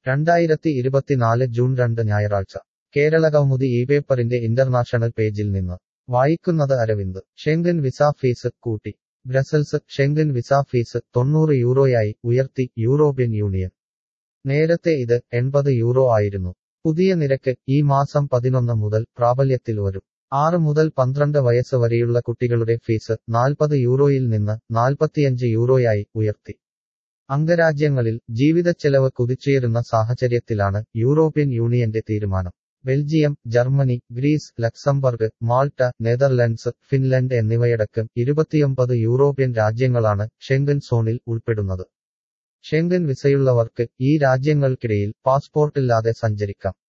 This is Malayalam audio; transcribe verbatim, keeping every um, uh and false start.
രണ്ടായിരത്തി ഇരുപത്തിനാല് ജൂൺ രണ്ട് ഞായറാഴ്ച കേരളകൗമുദി ഈ പേപ്പറിന്റെ ഇന്റർനാഷണൽ പേജിൽ നിന്ന് വായിക്കുന്നത് അരവിന്ദ് ഷെങ്കൻ വിസ ഫീസ് കൂട്ടി ബ്രസൽസ് ഷെങ്കൻ വിസ ഫീസ് തൊണ്ണൂറ് യൂറോയായി ഉയർത്തി യൂറോപ്യൻ യൂണിയൻ നേരത്തെ ഇത് എൺപത് യൂറോ ആയിരുന്നു പുതിയ നിരക്ക് ഈ മാസം പതിനൊന്ന് മുതൽ പ്രാബല്യത്തിൽ വരും ആറ് മുതൽ പന്ത്രണ്ട് വയസ്സ് വരെയുള്ള കുട്ടികളുടെ ഫീസ് നാൽപ്പത് യൂറോയിൽ നിന്ന് നാൽപ്പത്തിയഞ്ച് യൂറോയായി ഉയർത്തി അംഗരാജ്യങ്ങളിൽ ജീവിതച്ചെലവ് കുതിച്ചുയരുന്ന സാഹചര്യത്തിലാണ് യൂറോപ്യൻ യൂണിയന്റെ തീരുമാനം Belgium Germany Greece Luxembourg Malta Netherlands Finland എന്നിവയടക്കം ഇരുപത്തിയൊമ്പത് യൂറോപ്യൻ രാജ്യങ്ങളാണ് ഷെങ്കൻ സോണിൽ ഉൾപ്പെടുന്നത് ഷെങ്കൻ വിസയുള്ളവർക്ക് ഈ രാജ്യങ്ങൾക്കിടയിൽ പാസ്പോർട്ടില്ലാതെ സഞ്ചരിക്കാം